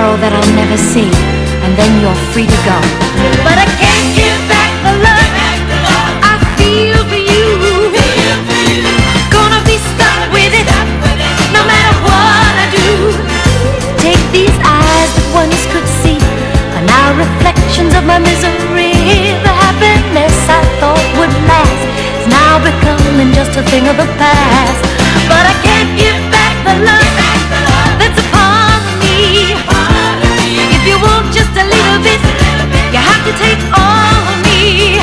tomorrow that I'll never see, and then you're free to go. But I can't give back the love I feel for you. Gonna be stuck with it no matter what I do. Take these eyes that once could see are now reflections of my misery. The happiness I thought would last is now becoming just a thing of the past. But I can't give back the love that's a part of me. If you want just a little bit, you have to take all of me.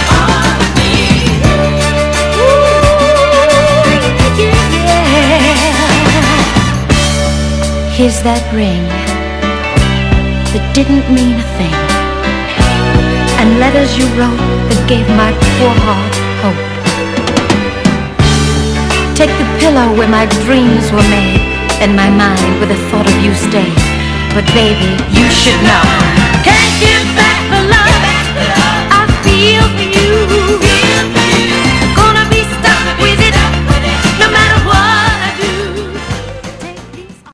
Ooh, yeah. Here's that ring that didn't mean a thing, and letters you wrote that gave my poor heart hope. Take the pillow where my dreams were made, and my mind where the thought of you stayed. But baby, you should know, can't you